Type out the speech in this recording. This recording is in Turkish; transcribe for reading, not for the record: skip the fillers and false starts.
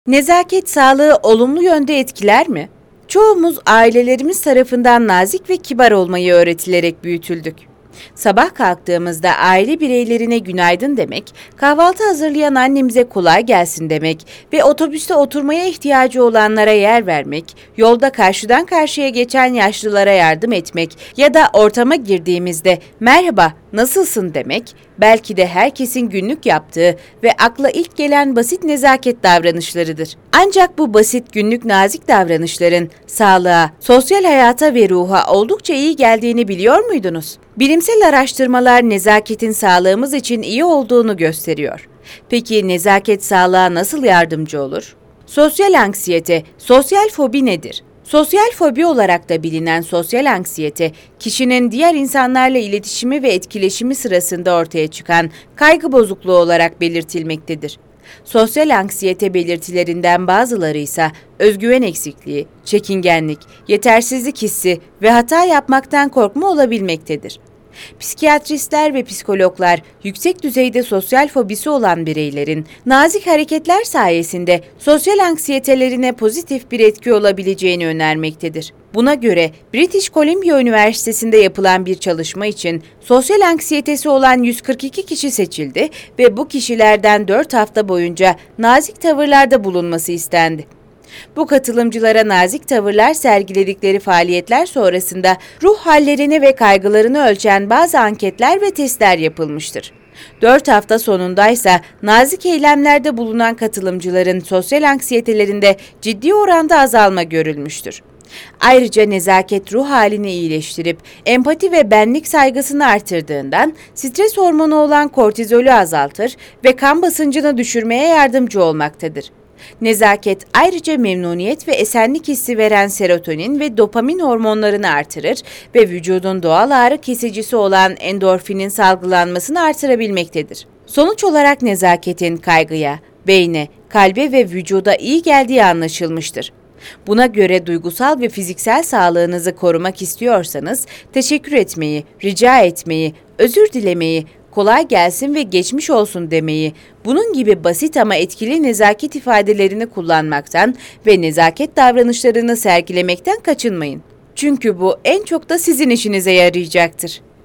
Nezaket sağlığı olumlu yönde etkiler mi? Çoğumuz ailelerimiz tarafından nazik ve kibar olmayı öğretilerek büyütüldük. Sabah kalktığımızda aile bireylerine günaydın demek, kahvaltı hazırlayan annemize kolay gelsin demek ve otobüste oturmaya ihtiyacı olanlara yer vermek, yolda karşıdan karşıya geçen yaşlılara yardım etmek ya da ortama girdiğimizde merhaba, nasılsın demek, belki de herkesin günlük yaptığı ve akla ilk gelen basit nezaket davranışlarıdır. Ancak bu basit günlük nazik davranışların sağlığa, sosyal hayata ve ruha oldukça iyi geldiğini biliyor muydunuz? Bilimsel araştırmalar nezaketin sağlığımız için iyi olduğunu gösteriyor. Peki nezaket sağlığa nasıl yardımcı olur? Sosyal anksiyete, sosyal fobi nedir? Sosyal fobi olarak da bilinen sosyal anksiyete, kişinin diğer insanlarla iletişimi ve etkileşimi sırasında ortaya çıkan kaygı bozukluğu olarak belirtilmektedir. Sosyal anksiyete belirtilerinden bazıları ise özgüven eksikliği, çekingenlik, yetersizlik hissi ve hata yapmaktan korkma olabilmektedir. Psikiyatristler ve psikologlar yüksek düzeyde sosyal fobisi olan bireylerin nazik hareketler sayesinde sosyal anksiyetelerine pozitif bir etki olabileceğini önermektedir. Buna göre British Columbia Üniversitesi'nde yapılan bir çalışma için sosyal anksiyetesi olan 142 kişi seçildi ve bu kişilerden 4 hafta boyunca nazik tavırlarda bulunması istendi. Bu katılımcılara nazik tavırlar sergiledikleri faaliyetler sonrasında ruh hallerini ve kaygılarını ölçen bazı anketler ve testler yapılmıştır. 4 hafta sonundaysa nazik eylemlerde bulunan katılımcıların sosyal anksiyetelerinde ciddi oranda azalma görülmüştür. Ayrıca nezaket ruh halini iyileştirip empati ve benlik saygısını artırdığından stres hormonu olan kortizolü azaltır ve kan basıncını düşürmeye yardımcı olmaktadır. Nezaket ayrıca memnuniyet ve esenlik hissi veren serotonin ve dopamin hormonlarını artırır ve vücudun doğal ağrı kesicisi olan endorfinin salgılanmasını artırabilmektedir. Sonuç olarak nezaketin kaygıya, beyne, kalbe ve vücuda iyi geldiği anlaşılmıştır. Buna göre duygusal ve fiziksel sağlığınızı korumak istiyorsanız teşekkür etmeyi, rica etmeyi, özür dilemeyi, kolay gelsin ve geçmiş olsun demeyi, bunun gibi basit ama etkili nezaket ifadelerini kullanmaktan ve nezaket davranışlarını sergilemekten kaçınmayın. Çünkü bu en çok da sizin işinize yarayacaktır.